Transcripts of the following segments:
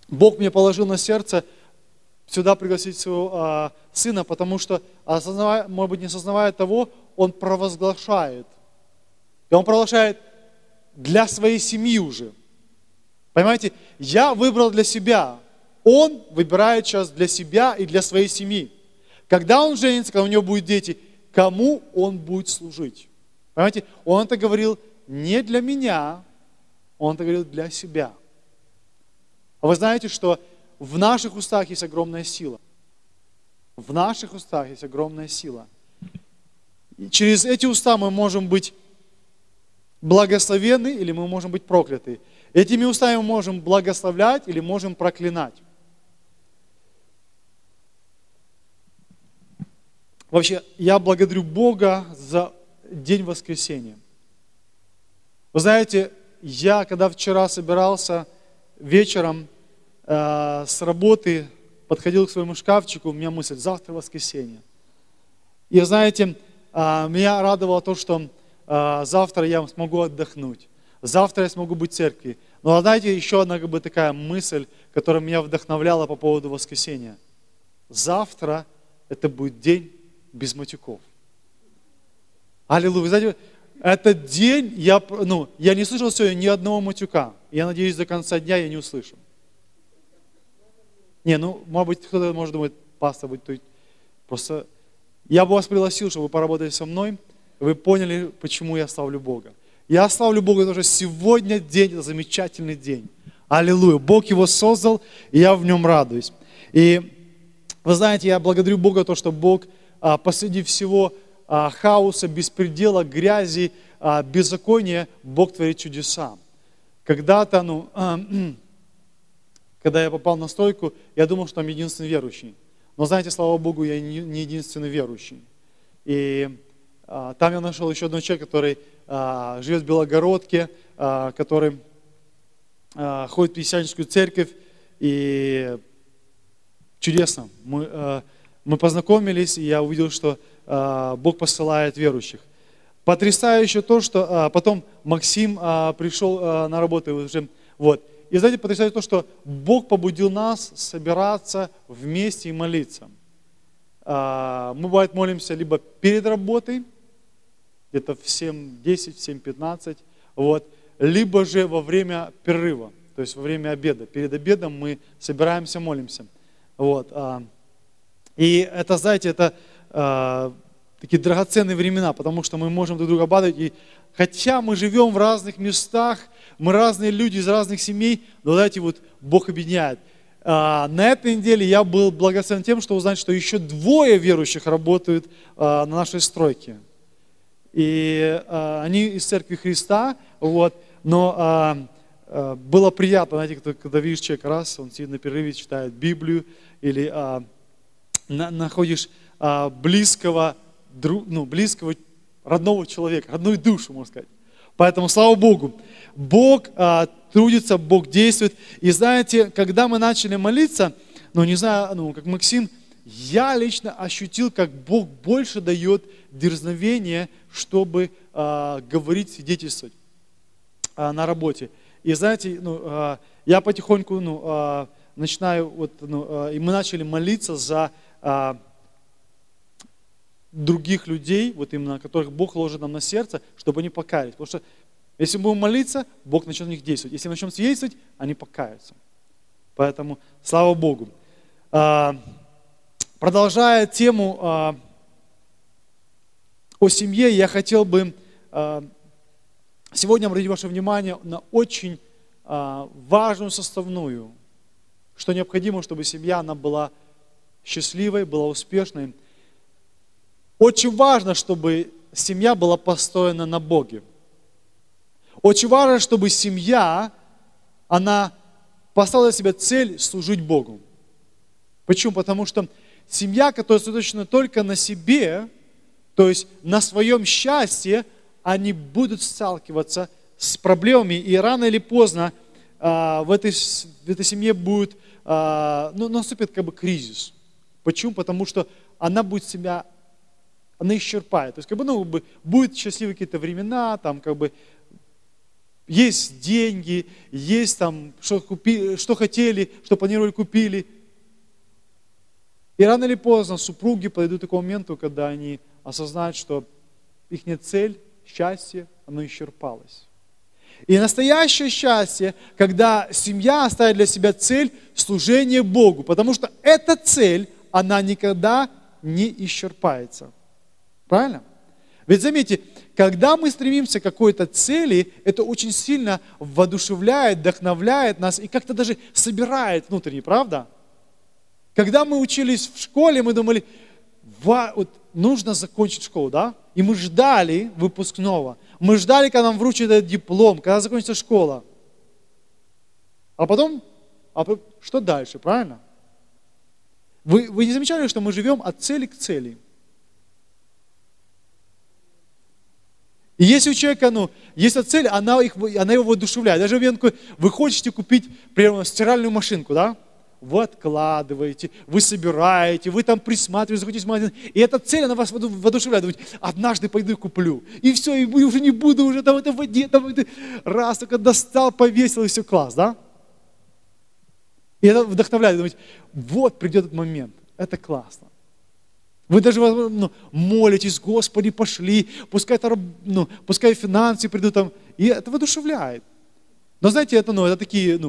Бог мне положил на сердце сюда пригласить своего сына, потому что, может быть, не осознавая того, он провозглашает. И он провозглашает для своей семьи уже. Понимаете, я выбрал для себя. Он выбирает сейчас для себя и для своей семьи. Когда он женится, когда у него будут дети, кому он будет служить? Понимаете, он это говорил не для меня, он это говорил для себя. А вы знаете, что в наших устах есть огромная сила. В наших устах есть огромная сила. И через эти уста мы можем быть благословенны или мы можем быть прокляты. Этими устами мы можем благословлять или можем проклинать. Вообще, я благодарю Бога за день воскресения. Вы знаете, я когда вчера собирался вечером с работы, подходил к своему шкафчику, у меня мысль: завтра воскресенье. И знаете, меня радовало то, что завтра я смогу отдохнуть. Завтра я смогу быть в церкви. Но знаете, еще одна такая мысль, которая меня вдохновляла по поводу воскресения. Завтра это будет день без матюков. Аллилуйя. Вы знаете, этот день я не слышал сегодня ни одного матюка. Я надеюсь, до конца дня я не услышу. Может быть, кто-то может думать: пастор, просто я бы вас пригласил, чтобы вы поработали со мной, вы поняли, почему я славлю Бога. Я славлю Бога, потому что сегодня день, это замечательный день. Аллилуйя. Бог его создал, и я в нем радуюсь. И вы знаете, я благодарю Бога за то, что Бог посреди всего хаоса, беспредела, грязи, беззакония, Бог творит чудеса. Когда-то, когда я попал на стойку, я думал, что там единственный верующий. Но знаете, слава Богу, я не единственный верующий. И там я нашел еще одного человека, который живет в Белогородке, который ходит в Пятидесятническую церковь. И чудесно. Мы познакомились, и я увидел, что Бог посылает верующих. Потрясающе то, что потом Максим пришел на работу уже. И знаете, потрясающе то, что Бог побудил нас собираться вместе и молиться. Мы, бывает, молимся либо перед работой, где-то в 7:10, в 7:15, либо же во время перерыва, то есть во время обеда. Перед обедом мы собираемся, молимся. И это, знаете, это такие драгоценные времена, потому что мы можем друг друга обрадовать. И хотя мы живем в разных местах, мы разные люди из разных семей, но знаете, Бог объединяет. На этой неделе я был благословен тем, что узнать, что еще 2 верующих работают на нашей стройке. И они из Церкви Христа, но было приятно, знаете, когда видишь человека, он сидит на перерыве, читает Библию, или находишь близкого, родного человека, родную душу, можно сказать. Поэтому, слава Богу, Бог трудится, Бог действует. И знаете, когда мы начали молиться, не знаю, как Максим, я лично ощутил, как Бог больше дает дерзновение, чтобы говорить, свидетельствовать на работе. И знаете, я потихоньку начинаю, и мы начали молиться за других людей, именно которых Бог ложит нам на сердце, чтобы они покаялись. Потому что если мы будем молиться, Бог начнет на них действовать. Если мы начнем свидетельствовать, они покаются. Поэтому слава Богу. Продолжая тему о семье, я хотел бы сегодня обратить ваше внимание на очень важную составную, что необходимо, чтобы семья она была счастливой, была успешной. Очень важно, чтобы семья была построена на Боге. Очень важно, чтобы семья, она поставила себе цель служить Богу. Почему? Потому что семья, которая сосредоточена только на себе, то есть на своем счастье, они будут сталкиваться с проблемами, и рано или поздно в этой семье будет, наступит кризис. Почему? Потому что она будет себя, она исчерпает. То есть, будут счастливые какие-то времена, есть деньги, есть там, что хотели, что планировали, купили. И рано или поздно супруги подойдут к такому моменту, когда они осознают, что их цель, счастье, оно исчерпалось. И настоящее счастье, когда семья ставит для себя цель служения Богу, потому что эта цель, она никогда не исчерпается. Правильно? Ведь заметьте, когда мы стремимся к какой-то цели, это очень сильно воодушевляет, вдохновляет нас и как-то даже собирает внутренне, правда? Когда мы учились в школе, мы думали, вот нужно закончить школу, да? И мы ждали выпускного. Мы ждали, когда нам вручат этот диплом, когда закончится школа. А потом, что дальше, правильно? Вы не замечали, что мы живем от цели к цели? И если у человека, есть цель, она его воодушевляет. Даже вы хотите купить, например, стиральную машинку, да? Вы откладываете, вы собираете, вы там присматриваете, заходите в магазин. И эта цель, она вас воодушевляет. Думаете, однажды пойду и куплю. И все, и уже не буду уже там это в воде, там это раз только достал, повесил, и все, класс, да? И это вдохновляет. Думаете, вот придет этот момент, это классно. Вы даже молитесь, Господи, пошли, пускай финансы придут там. И это воодушевляет. Но знаете, это такие,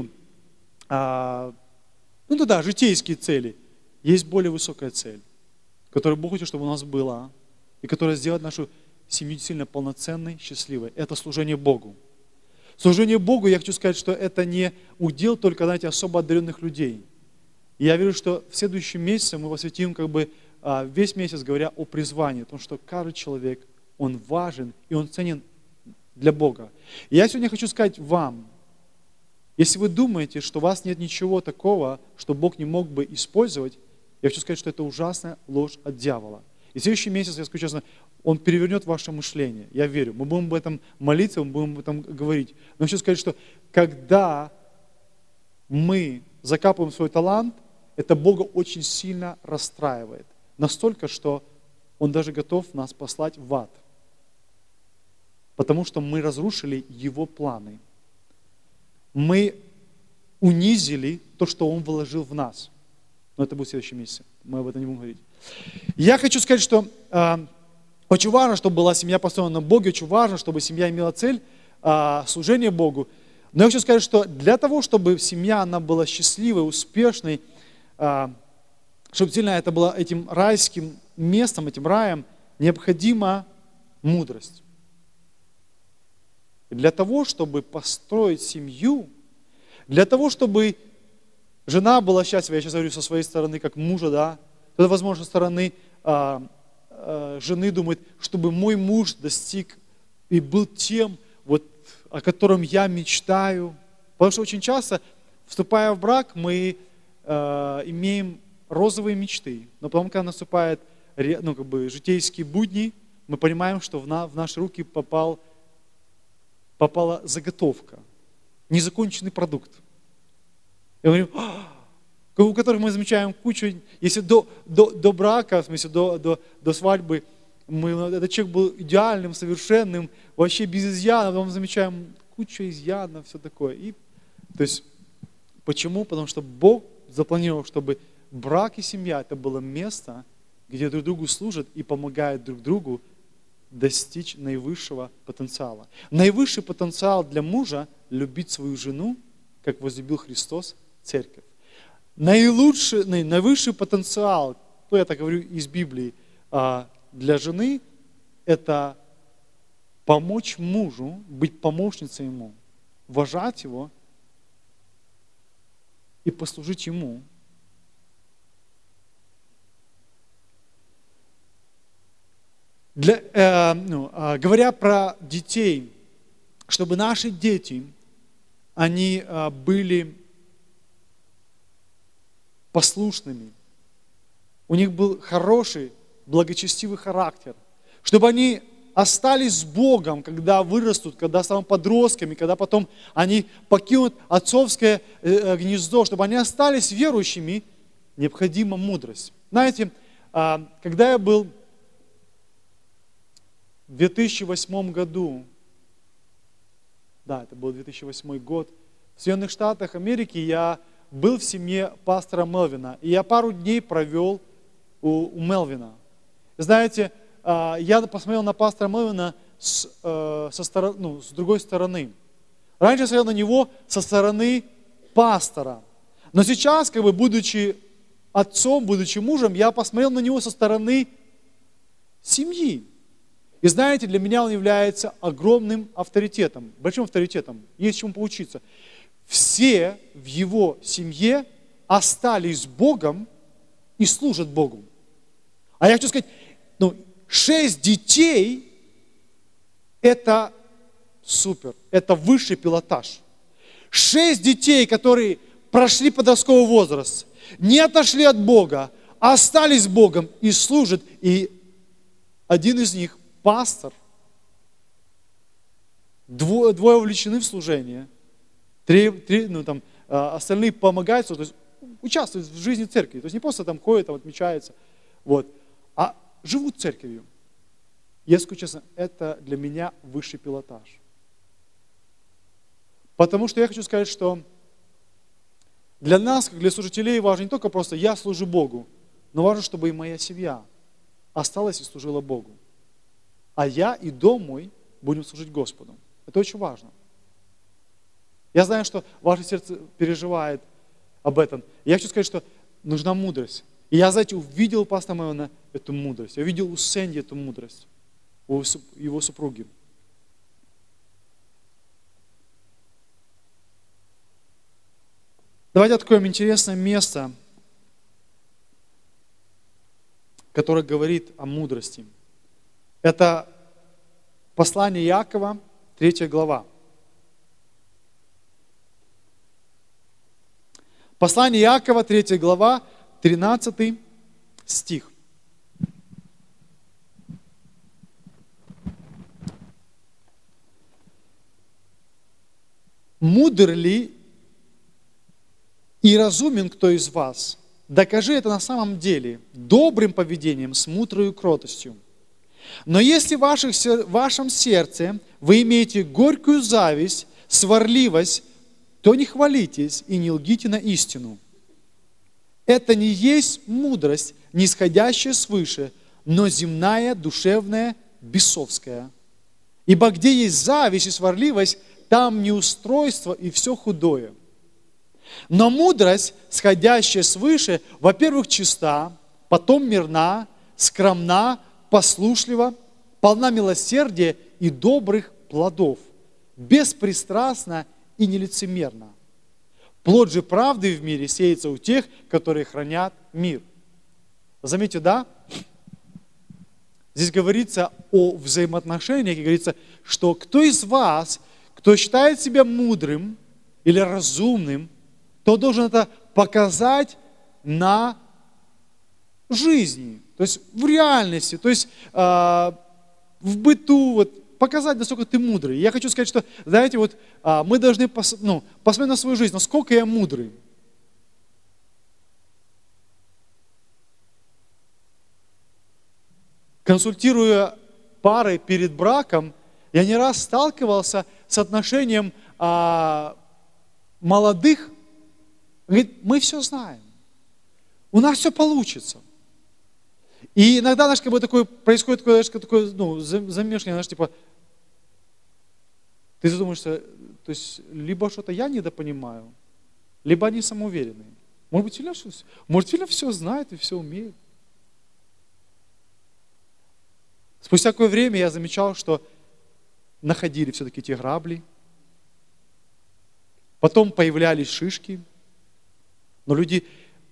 житейские цели. Есть более высокая цель, которую Бог хочет, чтобы у нас была, и которая сделает нашу семью сильно полноценной, счастливой. Это служение Богу. Служение Богу, я хочу сказать, что это не удел только, особо одаренных людей. И я верю, что в следующем месяце мы посвятим весь месяц, говоря о призвании, потому что каждый человек, он важен и он ценен для Бога. И я сегодня хочу сказать вам, если вы думаете, что у вас нет ничего такого, что Бог не мог бы использовать, я хочу сказать, что это ужасная ложь от дьявола. И в следующий месяц, я скажу честно, он перевернет ваше мышление. Я верю. Мы будем об этом молиться, мы будем об этом говорить. Но хочу сказать, что когда мы закапываем свой талант, это Бога очень сильно расстраивает. Настолько, что Он даже готов нас послать в ад. Потому что мы разрушили Его планы. Мы унизили то, что Он вложил в нас. Но это будет в следующем месяце. Мы об этом не будем говорить. Я хочу сказать, что очень важно, чтобы была семья построена на Боге, очень важно, чтобы семья имела цель служения Богу. Но я хочу сказать, что для того, чтобы семья она была счастливой, успешной, чтобы сильно это было этим райским местом, этим раем, необходима мудрость. Для того, чтобы построить семью, для того, чтобы жена была счастлива, я сейчас говорю со своей стороны, как мужа, да, то, возможно, со стороны жены думает, чтобы мой муж достиг и был тем, о котором я мечтаю. Потому что очень часто, вступая в брак, мы имеем розовые мечты. Но потом, когда наступают житейские будни, мы понимаем, что в наши руки попала заготовка, незаконченный продукт. И мы говорим, у которых мы замечаем кучу, если до брака, в смысле до свадьбы, этот человек был идеальным, совершенным, вообще без изъяна, потом мы замечаем кучу изъянов, все такое. То есть, почему? Потому что Бог запланировал, чтобы брак и семья это было место, где друг другу служат и помогают друг другу достичь наивысшего потенциала. Наивысший потенциал для мужа – любить свою жену, как возлюбил Христос церковь. Наивысший потенциал, то я так говорю из Библии, для жены – это помочь мужу, быть помощницей ему, уважать его и послужить ему. Говоря про детей, чтобы наши дети, они были послушными, у них был хороший, благочестивый характер, чтобы они остались с Богом, когда вырастут, когда станут подростками, когда потом они покинут отцовское гнездо, чтобы они остались верующими, необходима мудрость. Знаете, когда я был в 2008 году Да, это был 2008 год. В Соединенных Штатах Америки я был в семье пастора Мелвина. И я пару дней провел у Мелвина. Знаете, я посмотрел на пастора Мелвина с другой стороны. Раньше я смотрел на него со стороны пастора. Но сейчас, будучи отцом, будучи мужем, я посмотрел на него со стороны семьи. И знаете, для меня он является огромным авторитетом, большим авторитетом. Есть чему поучиться. Все в его семье остались Богом и служат Богу. А я хочу сказать, 6 детей – это супер, это высший пилотаж. 6 детей, которые прошли подростковый возраст, не отошли от Бога, а остались Богом и служат. И один из них – пастор. Двое увлечены в служение. Остальные помогают, то есть участвуют в жизни церкви. То есть не просто там ходят, отмечаются, а живут церковью. Если честно, это для меня высший пилотаж. Потому что я хочу сказать, что для нас, как для служителей, важно не только просто я служу Богу, но важно, чтобы и моя семья осталась и служила Богу. А я и дом мой будем служить Господу. Это очень важно. Я знаю, что ваше сердце переживает об этом. Я хочу сказать, что нужна мудрость. И я, знаете, увидел у пастора Мелвина эту мудрость. Я увидел у Сэнди эту мудрость, у его супруги. Давайте откроем интересное место, которое говорит о мудрости. Это послание Иакова, 3 глава. Послание Иакова, 3 глава, 13 стих. «Мудр ли и разумен кто из вас? Докажи это на самом деле добрым поведением с мудрою кротостью. Но если в вашем сердце вы имеете горькую зависть, сварливость, то не хвалитесь и не лгите на истину. Это не есть мудрость, нисходящая свыше, но земная, душевная, бесовская. Ибо где есть зависть и сварливость, там неустройство и все худое. Но мудрость, сходящая свыше, во-первых, чиста, потом мирна, скромна, послушлива, полна милосердия и добрых плодов, беспристрастна и нелицемерна. Плод же правды в мире сеется у тех, которые хранят мир». Заметьте, да? Здесь говорится о взаимоотношениях, и говорится, что кто из вас, кто считает себя мудрым или разумным, то должен это показать на жизни, то есть в реальности, то есть в быту, показать, насколько ты мудрый. Я хочу сказать, что, знаете, мы должны посмотреть на свою жизнь, насколько я мудрый. Консультируя пары перед браком, я не раз сталкивался с отношением молодых. Говорит, мы все знаем, у нас все получится. И иногда, происходит такое замешивание, типа, ты задумаешься, то есть, либо что-то я недопонимаю, либо они самоуверенные. Может быть, Филя все знает и все умеет. Спустя какое время я замечал, что находили все-таки эти грабли, потом появлялись шишки, но люди,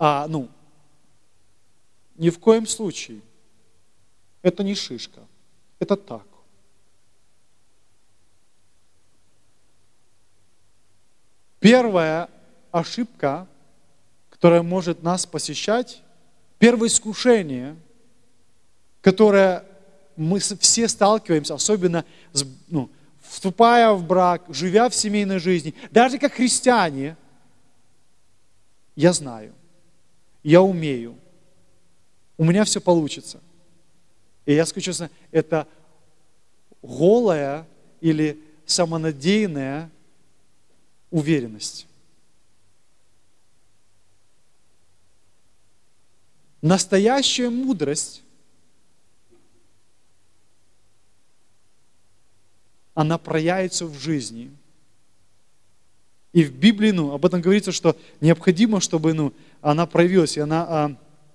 ни в коем случае, это не шишка, это так. Первая ошибка, которая может нас посещать, первое искушение, которое мы все сталкиваемся, особенно вступая в брак, живя в семейной жизни, даже как христиане, я знаю, я умею, у меня все получится. И я скажу честно, это голая или самонадеянная уверенность. Настоящая мудрость, она проявится в жизни. И в Библии, об этом говорится, что необходимо, чтобы, она проявилась, и она,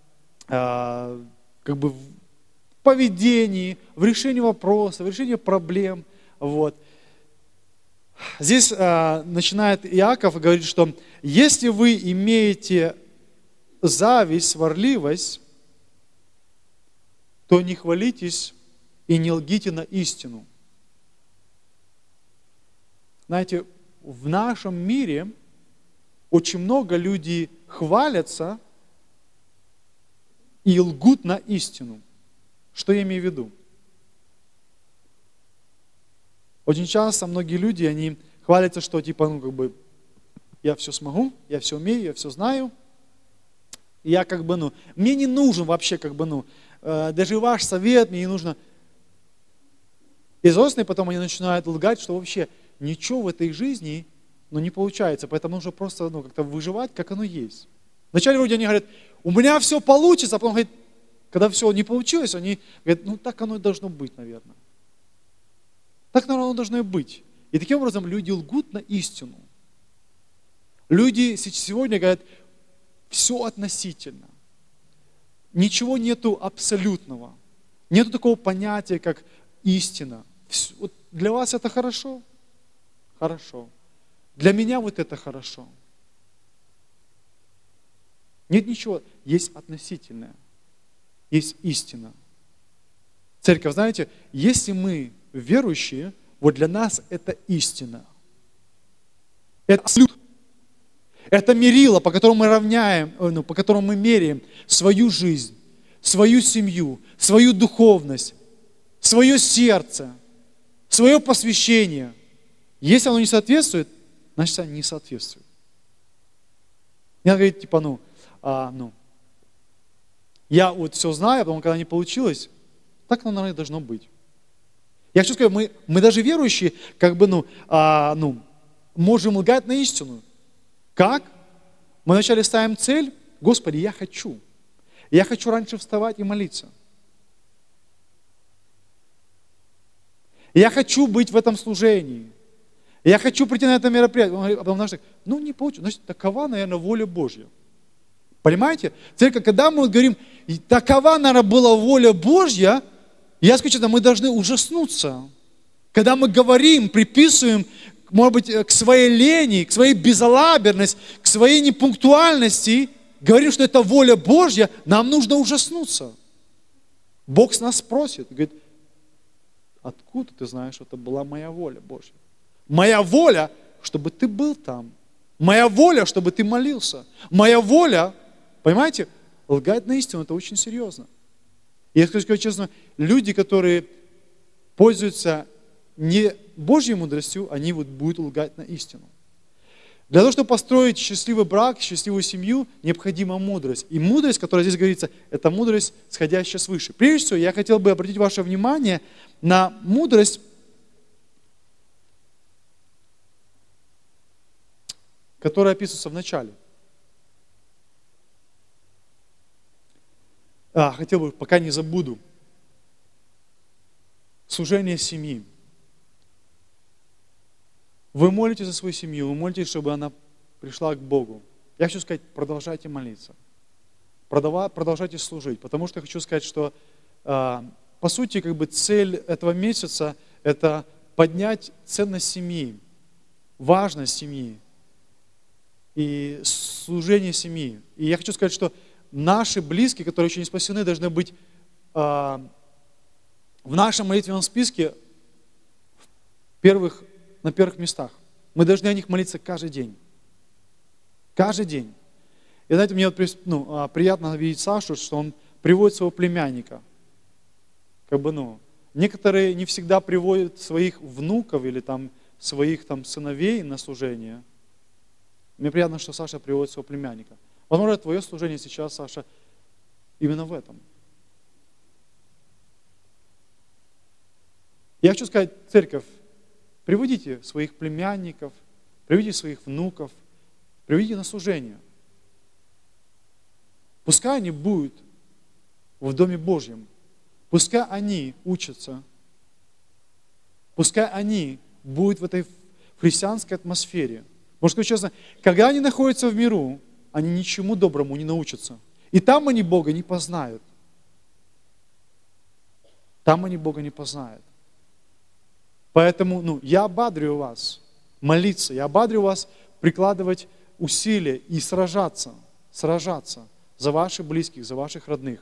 как бы в поведении, в решении вопросов, в решении проблем, вот. Здесь начинает Иаков и говорит, что если вы имеете зависть, сварливость, то не хвалитесь и не лгите на истину. Знаете, в нашем мире очень много людей хвалятся и лгут на истину. Что я имею в виду? Очень часто многие люди, они хвалятся, что я все смогу, я все умею, я все знаю. И я мне не нужен вообще даже ваш совет, мне не нужно. И злостные потом они начинают лгать, что вообще ничего в этой жизни, не получается, поэтому нужно просто, как-то выживать, как оно есть. Вначале вроде они говорят, у меня все получится, а потом говорят, когда все не получилось, они говорят, так оно и должно быть, наверное. Так, наверное, оно должно и быть. И таким образом люди лгут на истину. Люди сегодня говорят, все относительно. Ничего нету абсолютного. Нету такого понятия, как истина. Вот для вас это хорошо? Хорошо. Для меня вот это хорошо. Нет ничего. Есть относительное. Есть истина. Церковь, знаете, если мы верующие, вот для нас это истина. Это абсолют. Это мерило, по которому мы равняем, по которому мы меряем свою жизнь, свою семью, свою духовность, свое сердце, свое посвящение. Если оно не соответствует, значит, оно не соответствует. Не надо говорить, я вот все знаю, а потом, когда не получилось, так оно, наверное, должно быть. Я хочу сказать, мы даже верующие, можем лгать на истину. Как? Мы вначале ставим цель, Господи, я хочу. Я хочу раньше вставать и молиться. Я хочу быть в этом служении. Я хочу прийти на это мероприятие. А потом не получится. Значит, такова, наверное, воля Божья. Понимаете? Церковь, когда мы говорим, такова, наверное, была воля Божья, я скажу честно, мы должны ужаснуться. Когда мы говорим, приписываем, может быть, к своей лени, к своей безалаберности, к своей непунктуальности, говорим, что это воля Божья, нам нужно ужаснуться. Бог с нас спросит, говорит, откуда ты знаешь, что это была моя воля Божья? Моя воля, чтобы ты был там. Моя воля, чтобы ты молился. Моя воля, понимаете, лгать на истину, это очень серьезно. И я скажу честно, люди, которые пользуются не Божьей мудростью, они будут лгать на истину. Для того, чтобы построить счастливый брак, счастливую семью, необходима мудрость. И мудрость, которая здесь говорится, это мудрость, сходящая свыше. Прежде всего, я хотел бы обратить ваше внимание на мудрость, которая описывается в начале. Хотел бы, пока не забуду. Служение семьи. Вы молитесь за свою семью, вы молитесь, чтобы она пришла к Богу. Я хочу сказать, продолжайте молиться. Продолжайте служить. Потому что я хочу сказать, что по сути, цель этого месяца – это поднять ценность семьи, важность семьи и служение семьи. И я хочу сказать, что наши близкие, которые еще не спасены, должны быть в нашем молитвенном списке на первых местах. Мы должны о них молиться каждый день. Каждый день. И знаете, мне приятно видеть Сашу, что он приводит своего племянника. Некоторые не всегда приводят своих внуков или своих сыновей на служение. Мне приятно, что Саша приводит своего племянника. Возможно, твое служение сейчас, Саша, именно в этом. Я хочу сказать, церковь, приводите своих племянников, приведите своих внуков, приведите на служение. Пускай они будут в Доме Божьем. Пускай они учатся. Пускай они будут в этой христианской атмосфере. Потому что, честно, когда они находятся в миру, они ничему доброму не научатся. И там они Бога не познают. Там они Бога не познают. Поэтому я ободряю вас молиться, я ободряю вас прикладывать усилия и сражаться за ваших близких, за ваших родных.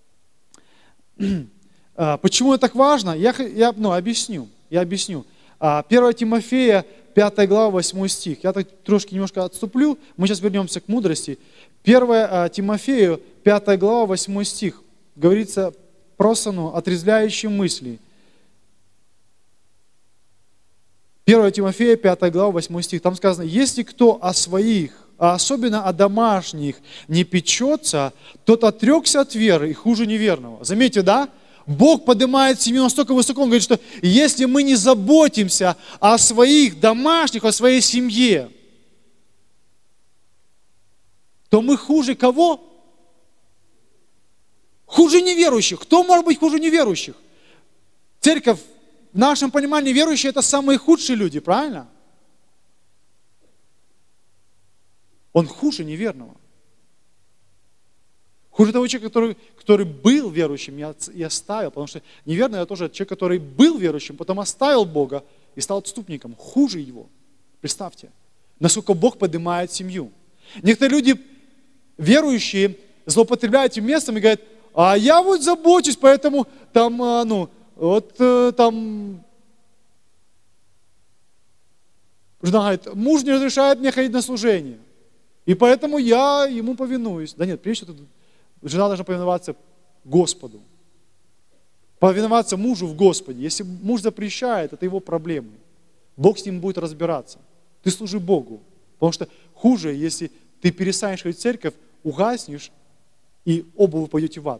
Почему это так важно? Я объясню. 1 Тимофея, 5 глава, 8 стих. Я так трошки немножко отступлю, мы сейчас вернемся к мудрости. 1 Тимофею, 5 глава, 8 стих. Говорится просто отрезвляющие мысли. 1 Тимофея, 5 глава, 8 стих. Там сказано, если кто о своих, а особенно о домашних, не печется, тот отрекся от веры и хуже неверного. Заметьте, да? Бог поднимает семью настолько высоко, Он говорит, что если мы не заботимся о своих домашних, о своей семье, то мы хуже кого? Хуже неверующих. Кто может быть хуже неверующих? Церковь, в нашем понимании, верующие – это самые худшие люди, правильно? Он хуже неверного. Хуже того человека, который был верующим и оставил. Потому что неверный – это тоже человек, который был верующим, потом оставил Бога и стал отступником. Хуже его. Представьте, насколько Бог поднимает семью. Некоторые люди, верующие, злоупотребляют этим местом и говорят, а я вот забочусь, поэтому там, жена говорит, муж не разрешает мне ходить на служение. И поэтому я ему повинуюсь. Да нет, прежде всего, жена должна повиноваться Господу. Повиноваться мужу в Господе. Если муж запрещает, это его проблемы. Бог с ним будет разбираться. Ты служи Богу. Потому что хуже, если ты перестанешь ходить в церковь, угаснешь, и оба вы пойдете в ад.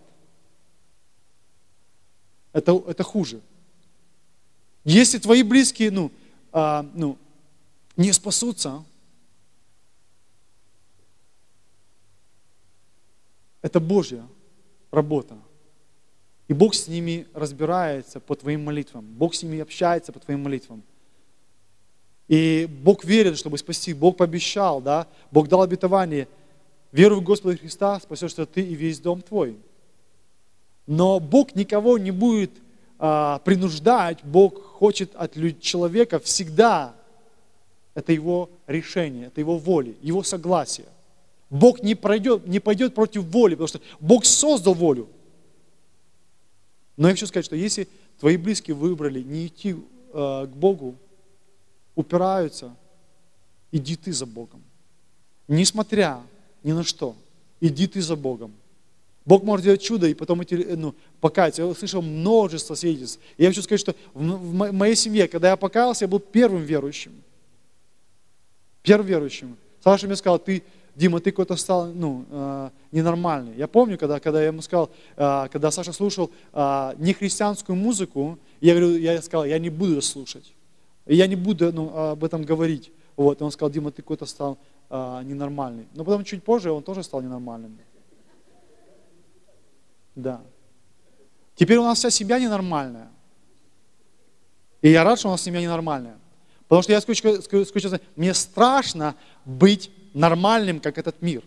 Это хуже. Если твои близкие не спасутся, это Божья работа. И Бог с ними разбирается по твоим молитвам. Бог с ними общается по твоим молитвам. И Бог верит, чтобы спасти. Бог пообещал, да? Бог дал обетование. Веруй в Господа Христа, спасешься ты и весь дом твой. Но Бог никого не будет принуждать. Бог хочет от человека всегда. Это его решение, это его воля, его согласие. Бог не пойдет против воли, потому что Бог создал волю. Но я хочу сказать, что если твои близкие выбрали не идти к Богу, упираются, иди ты за Богом. Несмотря ни на что, иди ты за Богом. Бог может делать чудо и потом покаяться. Я слышал множество свидетельств. И я хочу сказать, что в моей семье, когда я покаялся, я был первым верующим. Первым верующим. Саша мне сказал, Дима, ты какой-то стал ненормальный. Я помню, когда я ему сказал, когда Саша слушал нехристианскую музыку, я сказал, я не буду слушать. И я не буду об этом говорить. Вот. И он сказал, Дима, ты какой-то стал ненормальный. Но потом чуть позже он тоже стал ненормальным. Да. Теперь у нас вся семья ненормальная. И я рад, что у нас семья ненормальная. Потому что я скажу, мне страшно быть нормальным, как этот мир.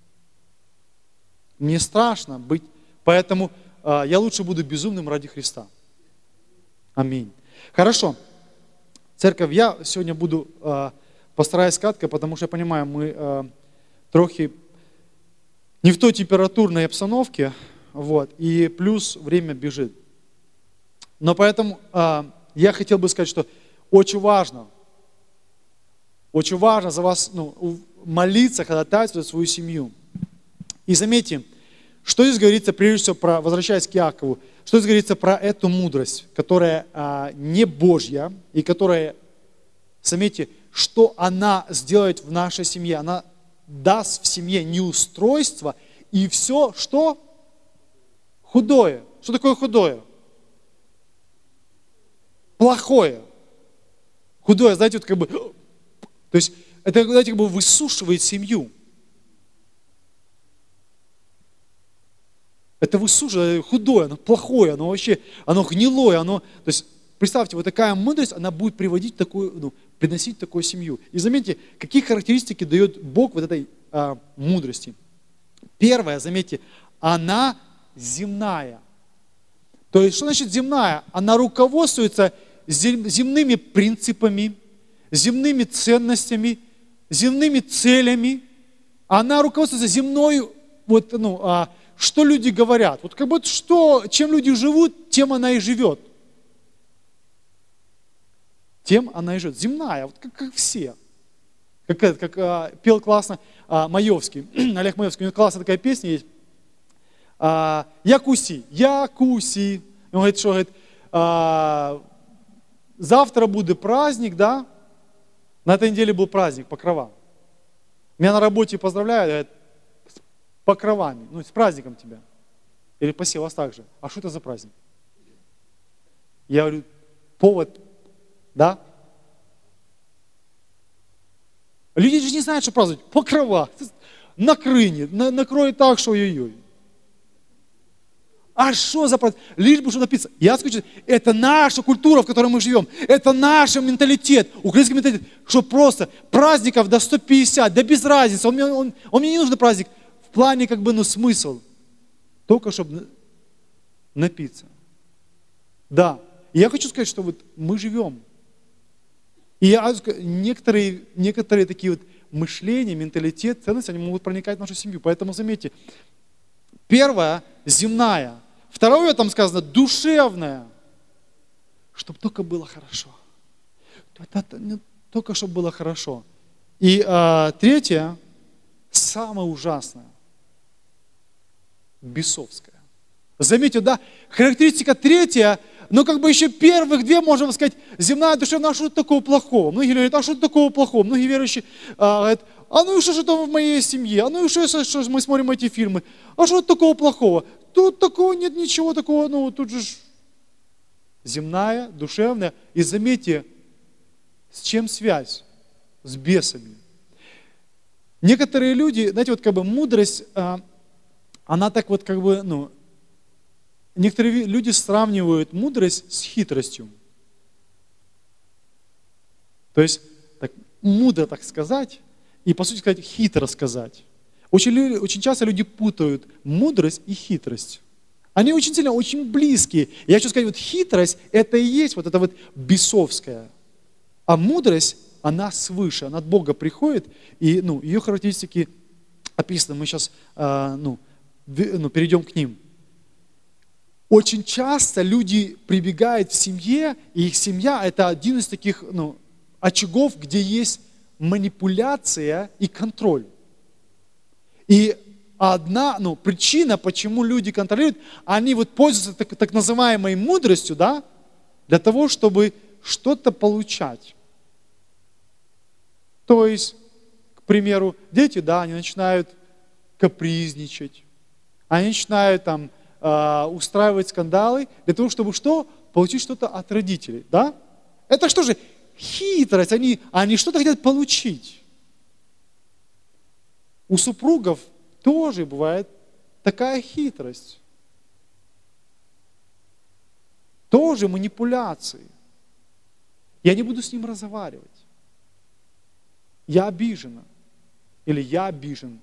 Мне страшно быть, поэтому я лучше буду безумным ради Христа. Аминь. Хорошо. Церковь, я сегодня буду постараюсь кратко, потому что я понимаю, мы трохи не в той температурной обстановке, вот, и плюс время бежит. Но поэтому я хотел бы сказать, что очень важно за вас молиться, ходатайствовать за свою семью. И заметьте, что здесь говорится, прежде всего, возвращаясь к Иакову, что здесь говорится про эту мудрость, которая не Божья, и которая, заметьте, что она сделает в нашей семье. Она даст в семье неустройство и все, что? Худое. Что такое худое? Плохое. Худое, знаете, вот как бы, то есть это, знаете, как бы высушивает семью. Это высушивает, худое, оно плохое, оно вообще, оно гнилое, оно, то есть представьте, вот такая мудрость, она будет приводить такую, приносить такую семью. И заметьте, какие характеристики дает Бог вот этой мудрости. Первое, заметьте, она земная. То есть, что значит земная? Она руководствуется земными принципами, земными ценностями, земными целями. Она руководствуется земной, вот, что люди говорят. Вот как будто чем люди живут, тем она и живет. Тем она и живет. Земная, вот как все. Как пел классно Маевский, Олег Маевский, у него классная такая песня есть. Якуси. Он говорит, что завтра будет праздник, да? На этой неделе был праздник, Покрова. Меня на работе поздравляют, говорят, с Покровами, с праздником тебя. Или спасибо, вас так же. А что это за праздник? Я говорю, повод, да? Люди же не знают, что праздновать. Покрова. Накроет так, что ой-ой-ой. А что за праздник? Лишь бы что написано. Я скажу, это наша культура, в которой мы живем. Это наш менталитет, украинский менталитет. Что просто праздников до 150, да без разницы. Он мне не нужен праздник. В плане смысл. Только чтобы напиться. Да. И я хочу сказать, что вот мы живем. И некоторые такие вот мышления, менталитет, ценности, они могут проникать в нашу семью. Поэтому заметьте, первое – земная. Второе, там сказано, душевная. Чтобы только было хорошо. Только чтобы было хорошо. И третье, самое ужасное, бесовская. Заметьте, да, характеристика третья, но еще первых две, можем сказать, земная, душевная, а что такого плохого? Многие говорят, а что такого плохого? Многие верующие говорят, а ну и что же там в моей семье? А ну и что мы смотрим эти фильмы? А что такого плохого? Тут такого нет, ничего такого, тут же земная, душевная. И заметьте, с чем связь? С бесами. Некоторые люди, знаете, мудрость, она так некоторые люди сравнивают мудрость с хитростью. То есть, мудро так сказать, и, по сути сказать, хитро сказать. Очень часто люди путают мудрость и хитрость. Они очень сильно, очень близкие. Я хочу сказать, хитрость, это и есть вот это бесовская. А мудрость, она свыше, она от Бога приходит, и ее характеристики описаны. Мы сейчас перейдем к ним. Очень часто люди прибегают в семье, и их семья – это один из таких очагов, где есть манипуляция и контроль. И одна причина, почему люди контролируют, они пользуются так называемой мудростью, да, для того, чтобы что-то получать. То есть, к примеру, дети, да, они начинают капризничать, они начинают устраивать скандалы для того, чтобы что? Получить что-то от родителей, да? Это что же? Хитрость, они что-то хотят получить. У супругов тоже бывает такая хитрость. Тоже манипуляции. Я не буду с ним разговаривать. Я обижена. Или я обижен.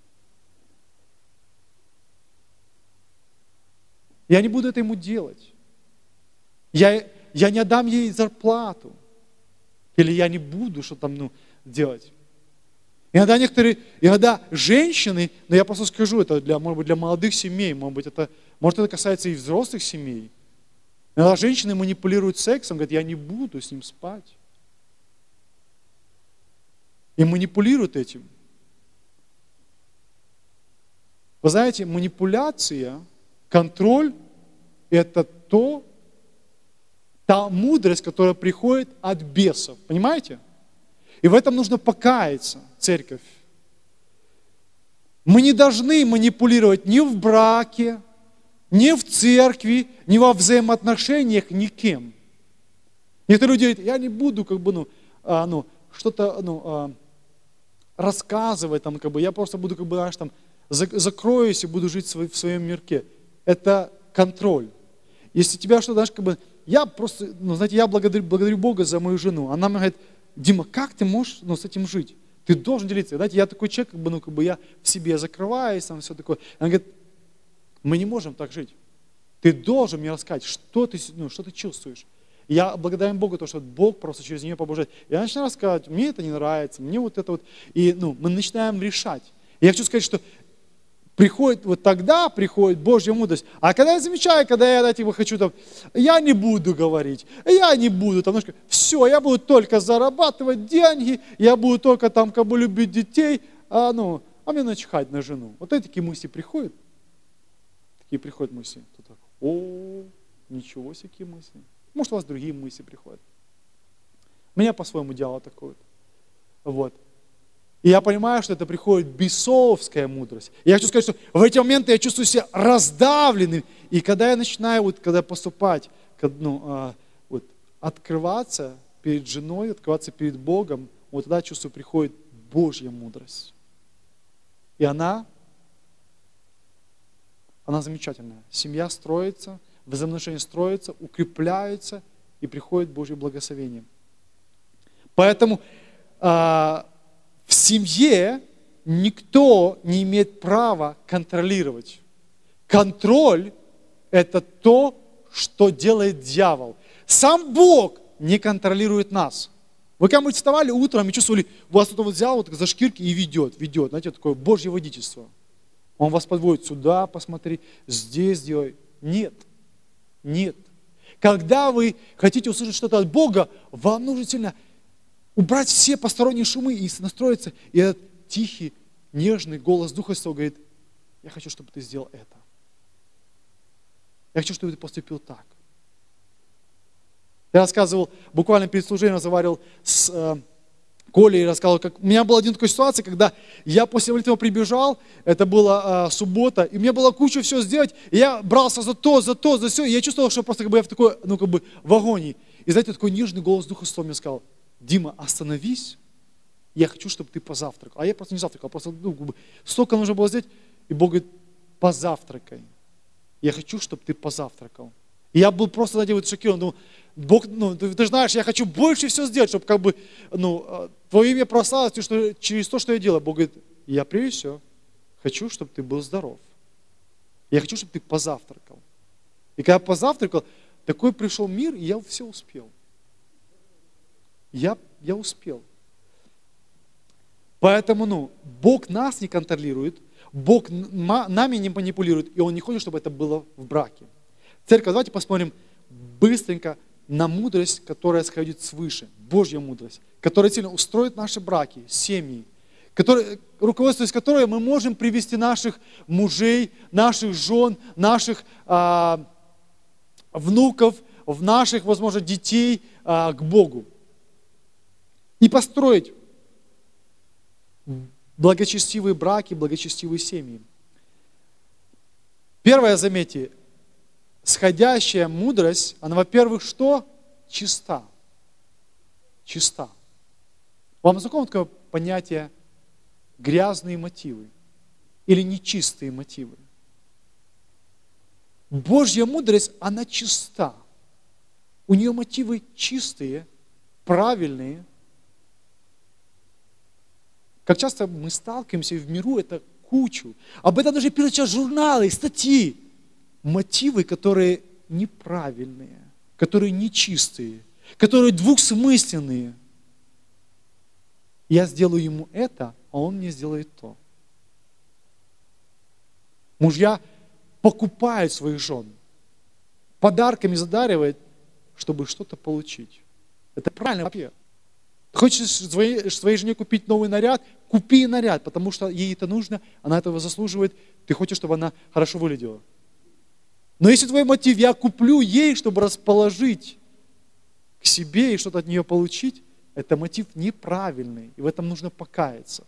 Я не буду это ему делать. Я не отдам ей зарплату. Или я не буду что там делать. Иногда женщины, но я просто скажу, это может быть для молодых семей, может это касается и взрослых семей. Иногда женщины манипулируют сексом, говорят, я не буду с ним спать. И манипулируют этим. Вы знаете, манипуляция, контроль – это та мудрость, которая приходит от бесов. Понимаете? И в этом нужно покаяться, церковь. Мы не должны манипулировать ни в браке, ни в церкви, ни во взаимоотношениях никем. Некоторые люди говорят, я не буду что-то рассказывать, я просто буду, закроюсь и буду жить в своем мирке. Это контроль. Если тебя что-то, я просто, я благодарю Бога за мою жену. Она мне говорит, Дима, как ты можешь с этим жить? Ты должен делиться. Знаете, я такой человек, я в себе закрываюсь, все такое. Она говорит, мы не можем так жить. Ты должен мне рассказать, что ты чувствуешь. Я благодарен Богу, что Бог просто через нее побуждает. Я начинаю рассказывать, мне это не нравится, мне вот это вот. И мы начинаем решать. И я хочу сказать, что тогда приходит Божья мудрость. А когда я замечаю, когда я хочу, я не буду говорить, я не буду, все, я буду только зарабатывать деньги, я буду только любить детей, а мне начихать на жену. Вот такие мысли приходят. Такие приходят мысли. Ничего себе, какие мысли. Может, у вас другие мысли приходят. У меня по-своему дело такое. Вот. И я понимаю, что это приходит бесовская мудрость. И я хочу сказать, что в эти моменты я чувствую себя раздавленным. И когда я начинаю поступать, открываться перед женой, открываться перед Богом, тогда я чувствую, приходит Божья мудрость. И она замечательная. Семья строится, взаимоотношения строятся, укрепляются, и приходит Божье благословение. Поэтому в семье никто не имеет права контролировать. Контроль – это то, что делает дьявол. Сам Бог не контролирует нас. Вы когда-нибудь вставали утром и чувствовали, вас кто-то взял за шкирки и ведет. Знаете, такое Божье водительство. Он вас подводит сюда, посмотри, здесь делай. Нет. Когда вы хотите услышать что-то от Бога, вам нужно сильно убрать все посторонние шумы и настроиться. И этот тихий, нежный голос Духа Святого говорит, я хочу, чтобы ты сделал это. Я хочу, чтобы ты поступил так. Я рассказывал, буквально перед служением разговаривал с Колей, рассказывал, как у меня была одна такая ситуация, когда я после молитвы прибежал, это была суббота, и мне было куча всего сделать, и я брался за все, и я чувствовал, что просто я в такой, в агонии. И знаете, такой нежный голос Духа Святого мне сказал, Дима, остановись, я хочу, чтобы ты позавтракал. А я просто не завтракал, просто столько нужно было сделать, и Бог говорит, позавтракай. Я хочу, чтобы ты позавтракал. И я был просто, знаете, шокирован, думал, Бог, ты знаешь, я хочу больше всего сделать, чтобы Твое имя прославилось, что через то, что я делаю. Бог говорит, я прежде всего хочу, чтобы ты был здоров. Я хочу, чтобы ты позавтракал. И когда я позавтракал, такой пришел мир, и я все успел. Я успел. Поэтому, Бог нас не контролирует, Бог нами не манипулирует, и Он не хочет, чтобы это было в браке. Церковь, давайте посмотрим быстренько на мудрость, которая сходит свыше, Божья мудрость, которая сильно устроит наши браки, семьи, руководствуясь которой мы можем привести наших мужей, наших жен, наших внуков, наших, возможно, детей к Богу. И построить благочестивые браки, благочестивые семьи. Первое, заметьте, сходящая мудрость, она, во-первых, что? Чиста. Чиста. Вам знакомо такое понятие грязные мотивы или нечистые мотивы? Божья мудрость, она чиста. У нее мотивы чистые, правильные. Как часто мы сталкиваемся в миру, это кучу. Об этом даже пишут сейчас журналы, статьи. Мотивы, которые неправильные, которые нечистые, которые двухсмысленные. Я сделаю ему это, а он мне сделает то. Мужья покупают своих жен, подарками задаривают, чтобы что-то получить. Это правильно вообще. Хочешь своей жене купить новый наряд, купи наряд, потому что ей это нужно, она этого заслуживает, ты хочешь, чтобы она хорошо выглядела. Но если твой мотив, я куплю ей, чтобы расположить к себе и что-то от нее получить, это мотив неправильный, и в этом нужно покаяться.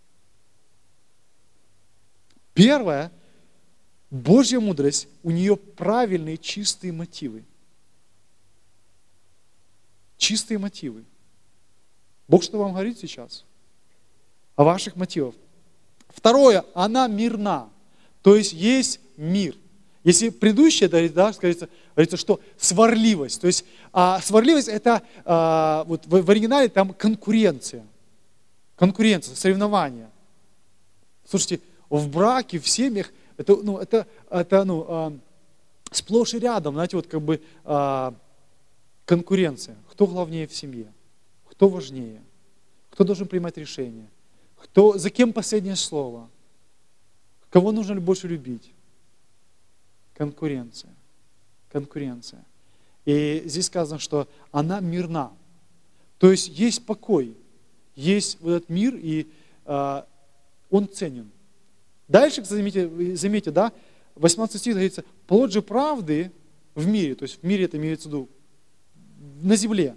Первое, Божья мудрость, у нее правильные, чистые мотивы. чистые мотивы. Бог что вам говорит сейчас? О ваших мотивах. Второе, она мирна. То есть мир. Если предыдущее, да, говорится, что сварливость. То есть сварливость это вот в оригинале там конкуренция. Конкуренция, соревнование. Слушайте, в браке, в семьях это сплошь и рядом, знаете, вот как бы конкуренция. Кто главнее в семье? Кто важнее? Кто должен принимать решения? За кем последнее слово? Кого нужно больше любить? Конкуренция. Конкуренция. И здесь сказано, что она мирна. То есть покой, есть вот этот мир, и он ценен. Дальше, заметьте, да, 18 стих говорится, плод же правды в мире, то есть в мире это имеется в виду, на земле,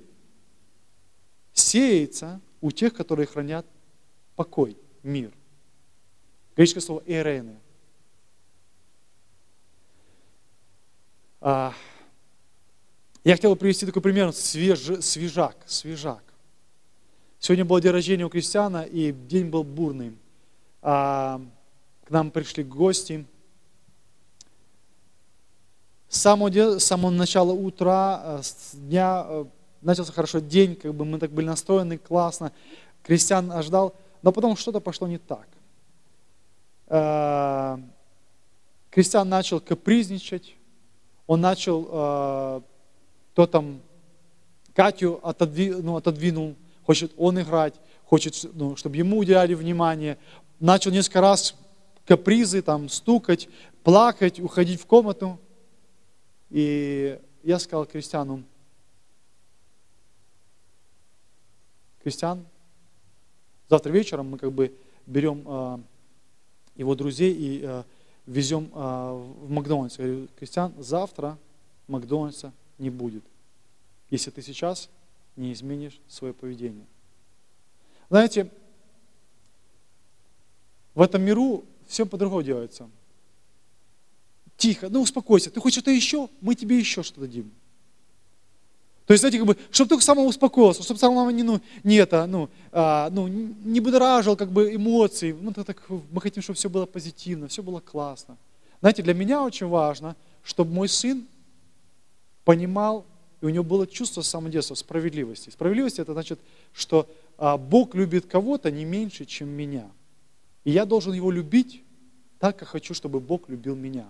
сеется у тех, которые хранят покой, мир. Греческое слово «эйрене». Я хотел бы привести такой пример, свежак. Сегодня был день рождения у Кристиана, и день был бурный. К нам пришли гости. С самого начала утра, с дня, начался хорошо день, как бы мы так были настроены, классно. Кристиан ожидал, но потом что-то пошло не так. Кристиан начал капризничать, он начал, то там Катю отодвинул, хочет он играть, хочет, чтобы ему уделяли внимание. Начал несколько раз капризы, там, стукать, плакать, уходить в комнату. И я сказал Кристиану: Кристиан, завтра вечером мы как бы берем его друзей и везем в Макдональдс. Я говорю: Кристиан, завтра Макдональдса не будет, если ты сейчас не изменишь свое поведение. Знаете, в этом миру все по-другому делается. Тихо, успокойся. Ты хочешь что-то еще? Мы тебе еще что-то дадим. То есть, знаете, как бы, чтобы ты самоуспокоился, чтобы не будоражил как бы эмоции. Мы хотим, чтобы все было позитивно, все было классно. Знаете, для меня очень важно, чтобы мой сын понимал, и у него было чувство с самого детства справедливости. Справедливость это значит, что Бог любит кого-то не меньше, чем меня. И я должен его любить так, как хочу, чтобы Бог любил меня.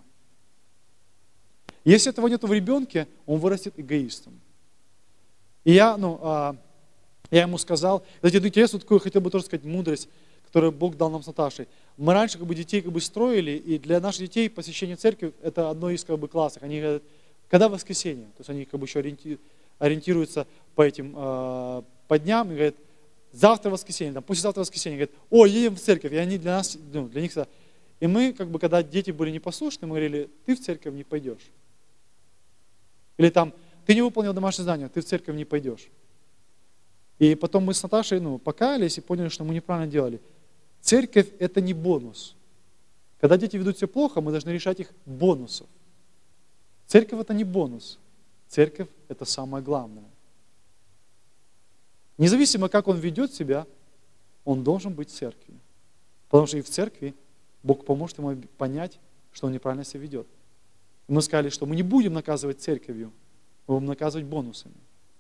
Если этого нет в ребенке, он вырастет эгоистом. И я ему сказал, знаете, интересную такую, хотел бы тоже сказать, мудрость, которую Бог дал нам с Наташей. Мы раньше как бы детей как бы строили, и для наших детей посещение церкви это одно из как бы классов. Они говорят, когда воскресенье? То есть они как бы еще ориентируются по дням и говорят, завтра воскресенье, послезавтра воскресенье. Говорят, едем в церковь. И они для нас, для них. И мы, как бы, когда дети были непослушны, мы говорили, ты в церковь не пойдешь. Или там, ты не выполнил домашнее задание, ты в церковь не пойдешь. И потом мы с Наташей покаялись и поняли, что мы неправильно делали. Церковь это не бонус. Когда дети ведут себя плохо, мы должны решать их бонусов. Церковь это не бонус. Церковь это самое главное. Независимо, как он ведет себя, он должен быть в церкви. Потому что и в церкви Бог поможет ему понять, что он неправильно себя ведет. И мы сказали, что мы не будем наказывать церковью, мы будем наказывать бонусами.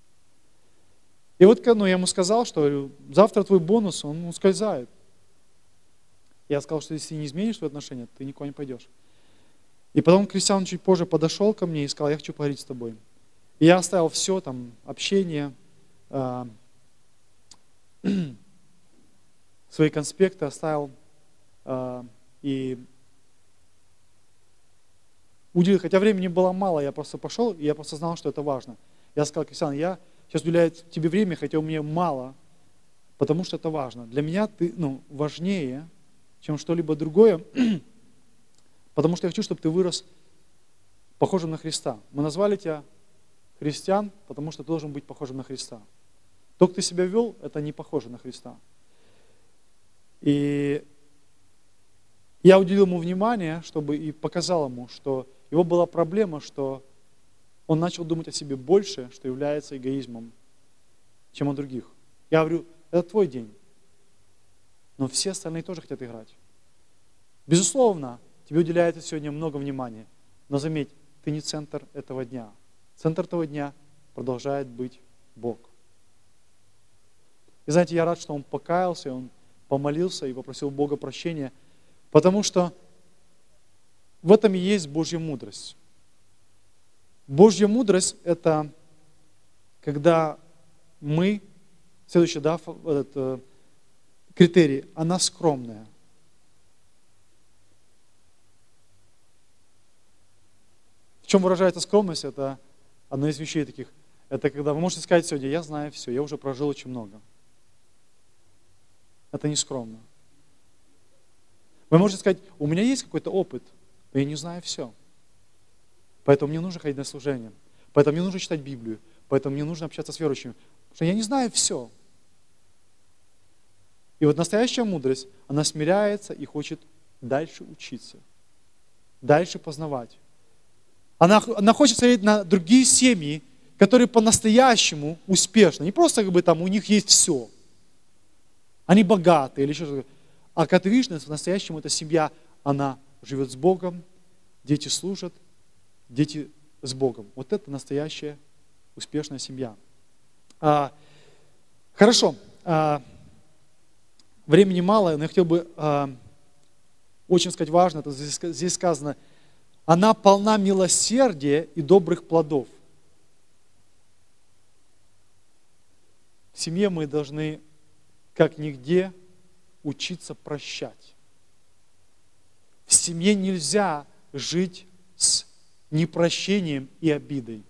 И вот я ему сказал, что завтра твой бонус, он ускользает. Я сказал, что если ты не изменишь свои отношения, ты никуда не пойдешь. И потом Кристиан чуть позже подошел ко мне и сказал, я хочу поговорить с тобой. И я оставил все, там, общение, свои конспекты оставил и уделил. Хотя времени было мало, я просто пошел, и я просто знал, что это важно. Я сказал, Кристиан, я сейчас уделяю тебе время, хотя у меня мало, потому что это важно. Для меня ты важнее, чем что-либо другое, потому что я хочу, чтобы ты вырос похожим на Христа. Мы назвали тебя христиан, потому что ты должен быть похожим на Христа. То, как ты себя вел, это не похоже на Христа. И я уделил ему внимание, чтобы и показал ему, что его была проблема, что он начал думать о себе больше, что является эгоизмом. чем от других. Я говорю, это твой день. Но все остальные тоже хотят играть. Безусловно, тебе уделяется сегодня много внимания. Но заметь, ты не центр этого дня. Центр этого дня продолжает быть Бог. И знаете, я рад, что он покаялся, он помолился и попросил Бога прощения, потому что в этом и есть Божья мудрость. Божья мудрость – это когда мы, следующий, да, этот критерий, она скромная. В чем выражается скромность? Это одна из вещей таких. Это когда вы можете сказать сегодня, я знаю все, я уже прожил очень много. Это не скромно. Вы можете сказать, у меня есть какой-то опыт, но я не знаю все. Поэтому мне нужно ходить на служение. Поэтому мне нужно читать Библию. Поэтому мне нужно общаться с верующими. Потому что я не знаю все. И вот настоящая мудрость, она смиряется и хочет дальше учиться. Дальше познавать. Она хочет смотреть на другие семьи, которые по-настоящему успешны. Не просто как бы там у них есть все. Они богатые или еще что-то. А как ты видишь, по-настоящему эта семья, она живет с Богом, дети служат, дети с Богом. Вот это настоящая успешная семья. Хорошо. Времени мало, но я хотел бы очень сказать важно, это здесь сказано, она полна милосердия и добрых плодов. В семье мы должны, как нигде, учиться прощать. В семье нельзя жить с непрощением и обидой.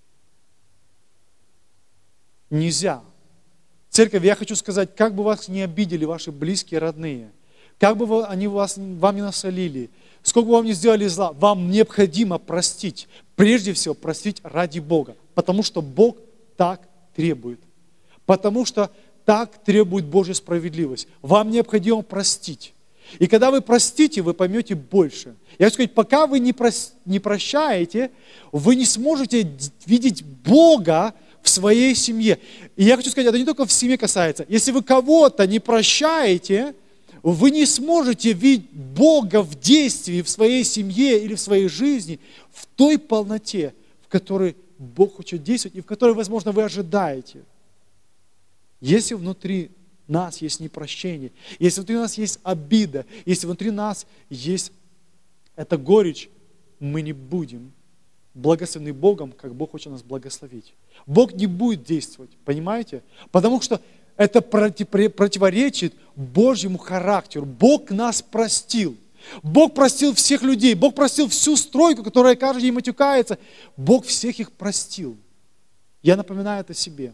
Нельзя. Церковь, я хочу сказать, как бы вас не обидели ваши близкие, родные, как бы они вам не насолили, сколько бы вам не сделали зла, вам необходимо простить. Прежде всего, простить ради Бога, потому что Бог так требует. Потому что так требует Божья справедливость. Вам необходимо простить. И когда вы простите, вы поймете больше. Я хочу сказать, пока вы не прощаете, вы не сможете видеть Бога в своей семье. И я хочу сказать, это не только в семье касается. Если вы кого-то не прощаете, вы не сможете видеть Бога в действии в своей семье или в своей жизни в той полноте, в которой Бог хочет действовать и в которой, возможно, вы ожидаете. Если внутри нас есть непрощение, если внутри нас есть обида, если внутри нас есть эта горечь, мы не будем благословены Богом, как Бог хочет нас благословить. Бог не будет действовать, понимаете? Потому что это противоречит Божьему характеру. Бог нас простил. Бог простил всех людей. Бог простил всю стройку, которая каждый день матюкается. Бог всех их простил. Я напоминаю это себе.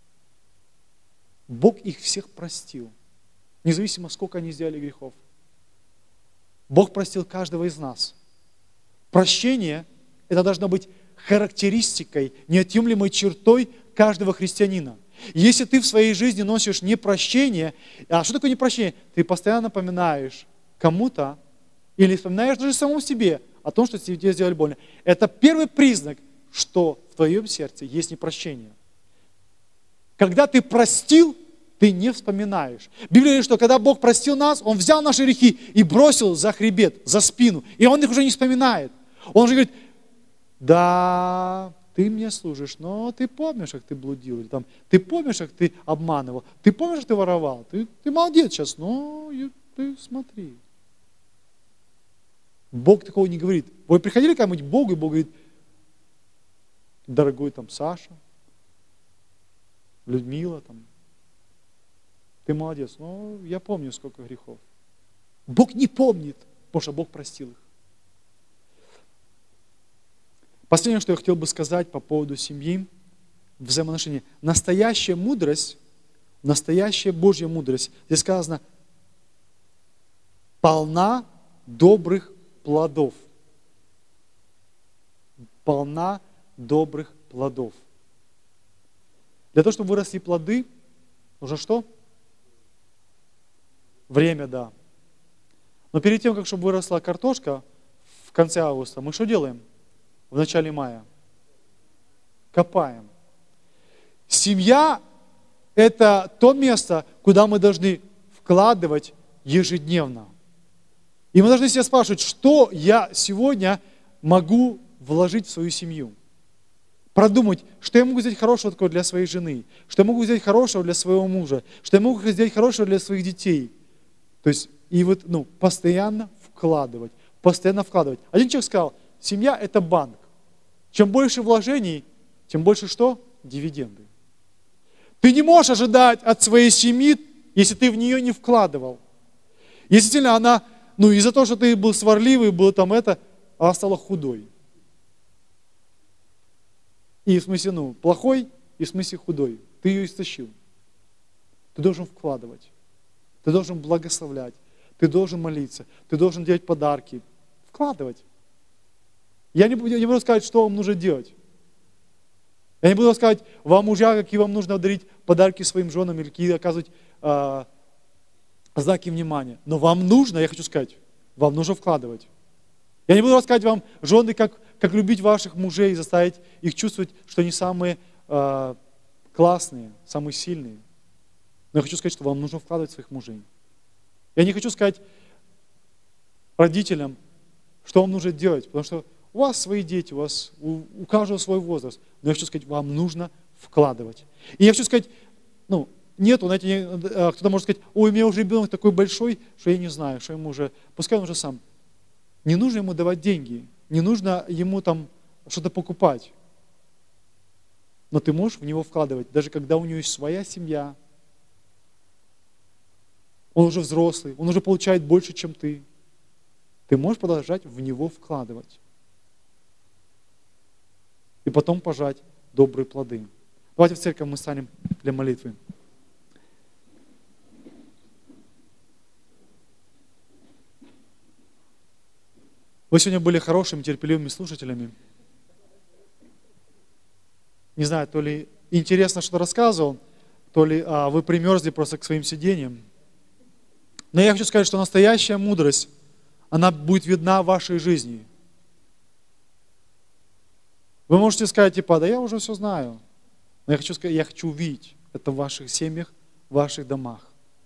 Бог их всех простил. Независимо, сколько они сделали грехов. Бог простил каждого из нас. Прощение – это должно быть характеристикой, неотъемлемой чертой каждого христианина. Если ты в своей жизни носишь непрощение, а что такое непрощение? Ты постоянно напоминаешь кому-то или вспоминаешь даже самому себе о том, что тебе сделали больно. Это первый признак, что в твоем сердце есть непрощение. Когда ты простил, ты не вспоминаешь. Библия говорит, что когда Бог простил нас, Он взял наши грехи и бросил за хребет, за спину. И Он их уже не вспоминает. Он же говорит, да, ты мне служишь, но ты помнишь, как ты блудил, или там, ты помнишь, как ты обманывал, ты помнишь, как ты воровал, ты молодец сейчас, но ты смотри. Бог такого не говорит. Вы приходили когда-нибудь к Богу, и Бог говорит, дорогой там Саша, Людмила, там, ты молодец, но я помню, сколько грехов. Бог не помнит, потому что Бог простил их. Последнее, что я хотел бы сказать по поводу семьи, взаимоотношений. Настоящая мудрость, настоящая Божья мудрость, здесь сказано, полна добрых плодов. Полна добрых плодов. Для того, чтобы выросли плоды, нужно что? Время, да. Но перед тем, как чтобы выросла картошка в конце августа, мы что делаем? В начале мая. Копаем. Семья это то место, куда мы должны вкладывать ежедневно. И мы должны себя спрашивать, что я сегодня могу вложить в свою семью. Продумать, что я могу сделать хорошего такого для своей жены, что я могу сделать хорошего для своего мужа, что я могу сделать хорошего для своих детей. То есть, и вот, постоянно вкладывать. Один человек сказал, семья – это банк. Чем больше вложений, тем больше что? Дивиденды. Ты не можешь ожидать от своей семьи, если ты в нее не вкладывал. Если сильно она, из-за того, что ты был сварливый, она стала худой. И в смысле, плохой, и в смысле худой. Ты ее истощил. Ты должен вкладывать. Ты должен благословлять. Ты должен молиться. Ты должен делать подарки. Вкладывать. Я не буду сказать, что вам нужно делать. Я не буду сказать вам, мужья, какие вам нужно дарить подарки своим женам или какие оказывать знаки внимания. Но вам нужно, я хочу сказать, вам нужно вкладывать. Я не буду рассказывать вам, жены, как любить ваших мужей и заставить их чувствовать, что они самые классные, самые сильные. Но я хочу сказать, что вам нужно вкладывать в своих мужей. Я не хочу сказать родителям, что вам нужно делать, потому что у вас свои дети, у каждого свой возраст. Но я хочу сказать, вам нужно вкладывать. И я хочу сказать, кто-то может сказать, ой, у меня уже ребенок такой большой, что я не знаю, что ему уже, пускай он уже сам. Не нужно ему давать деньги, не нужно ему там что-то покупать. Но ты можешь в него вкладывать, даже когда у него есть своя семья. Он уже взрослый, он уже получает больше, чем ты. Ты можешь продолжать в него вкладывать. И потом пожать добрые плоды. Давайте в церковь мы станем для молитвы. Вы сегодня были хорошими, терпеливыми слушателями. Не знаю, то ли интересно, что рассказывал, то ли вы примерзли просто к своим сидениям. Но я хочу сказать, что настоящая мудрость, она будет видна в вашей жизни. Вы можете сказать, да я уже все знаю. Но я хочу сказать, я хочу увидеть это в ваших семьях, в ваших домах.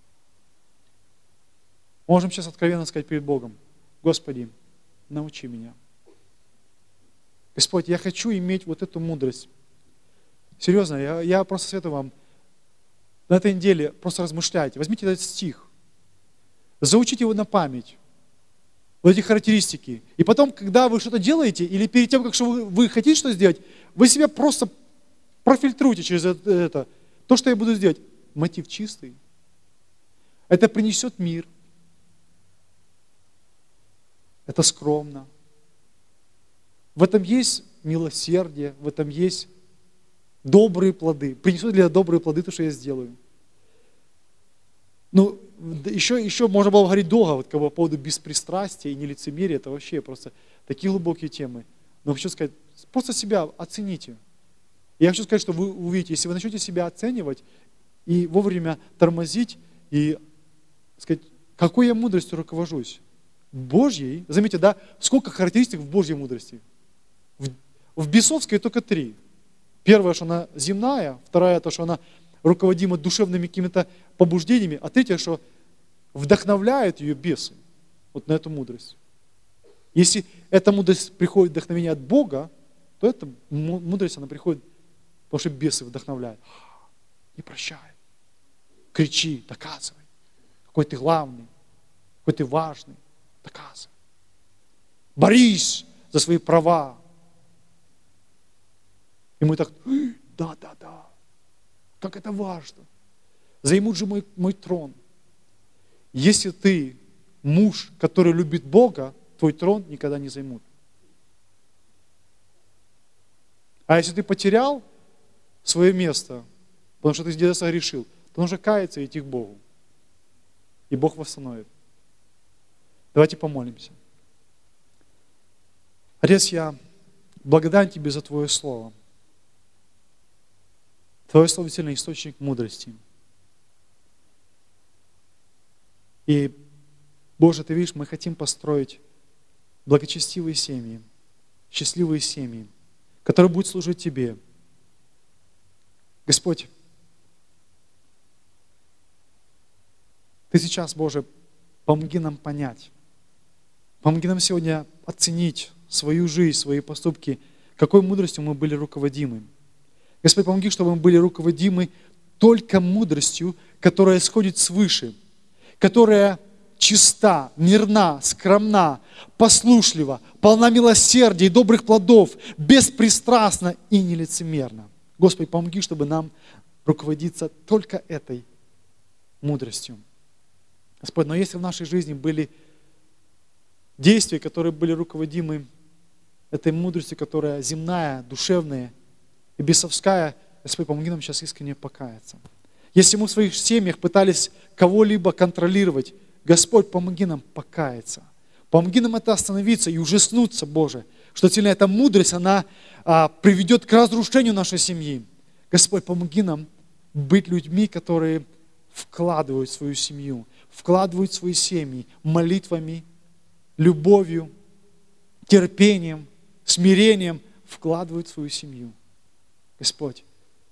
Можем сейчас откровенно сказать перед Богом, Господи, научи меня. Господь, я хочу иметь вот эту мудрость. Серьезно, я просто советую вам, на этой неделе просто размышляйте. Возьмите этот стих, заучите его на память, вот эти характеристики. И потом, когда вы что-то делаете, или перед тем, как вы хотите что-то сделать, вы себя просто профильтруйте через это. То, что я буду сделать, мотив чистый. Это принесет мир. Это скромно. В этом есть милосердие, в этом есть добрые плоды. Принесут ли добрые плоды то, что я сделаю? Еще можно было говорить долго по поводу беспристрастия и нелицемерия. Это вообще просто такие глубокие темы. Но хочу сказать, просто себя оцените. Я хочу сказать, что вы увидите, если вы начнете себя оценивать и вовремя тормозить, и сказать, какой я мудростью руковожусь? Божьей, заметьте, да, сколько характеристик в Божьей мудрости. В бесовской только 3. Первое, что она земная, вторая, то, что она руководима душевными какими-то побуждениями, а третье, что вдохновляет ее бесы вот на эту мудрость. Если эта мудрость приходит вдохновение от Бога, то эта мудрость, она приходит, потому что бесы вдохновляют. Не прощай, кричи, доказывай, какой ты главный, какой ты важный, доказывай. Борись за свои права. И мы так, да, как это важно. Займут же мой трон. Если ты муж, который любит Бога, твой трон никогда не займут. А если ты потерял свое место, потому что ты где-то согрешил, то нужно каяться и идти к Богу. И Бог восстановит. Давайте помолимся. Отец, я благодарен Тебе за Твое Слово. Твое Слово действительно источник мудрости. И, Боже, Ты видишь, мы хотим построить благочестивые семьи, счастливые семьи, которые будут служить Тебе. Господь, Ты сейчас, Боже, помоги нам понять. Помоги нам сегодня оценить свою жизнь, свои поступки, какой мудростью мы были руководимы. Господь, помоги, чтобы мы были руководимы только мудростью, которая исходит свыше, которая чиста, мирна, скромна, послушлива, полна милосердия и добрых плодов, беспристрастна и нелицемерна. Господи, помоги, чтобы нам руководиться только этой мудростью. Господь, но если в нашей жизни были действия, которые были руководимы этой мудростью, которая земная, душевная и бесовская, Господь, помоги нам сейчас искренне покаяться. Если мы в своих семьях пытались кого-либо контролировать, Господь, помоги нам покаяться. Помоги нам это остановиться и ужаснуться, Боже, что сильно эта мудрость, она приведет к разрушению нашей семьи. Господь, помоги нам быть людьми, которые вкладывают в свою семью, вкладывают в свои семьи молитвами, любовью, терпением, смирением, вкладывают в свою семью. Господь,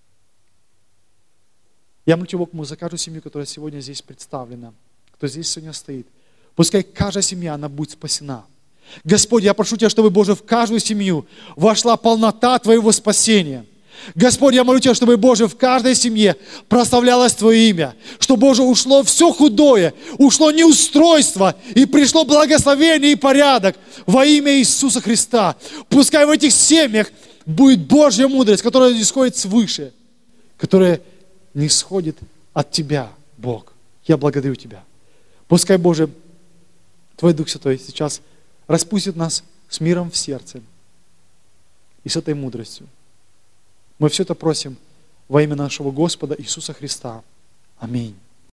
я молю Тебя, Бог, за каждую семью, которая сегодня здесь представлена, кто здесь сегодня стоит. Пускай каждая семья, она будет спасена. Господь, я прошу Тебя, чтобы, Боже, в каждую семью вошла полнота Твоего спасения. Господь, я молю Тебя, чтобы, Боже, в каждой семье прославлялось Твое имя. Что, Боже, ушло все худое, ушло неустройство, и пришло благословение и порядок во имя Иисуса Христа. Пускай в этих семьях будет Божья мудрость, которая исходит свыше, которая не исходит от Тебя, Бог. Я благодарю Тебя. Пускай, Боже, Твой Дух Святой сейчас распустит нас с миром в сердце и с этой мудростью. Мы все это просим во имя нашего Господа Иисуса Христа. Аминь.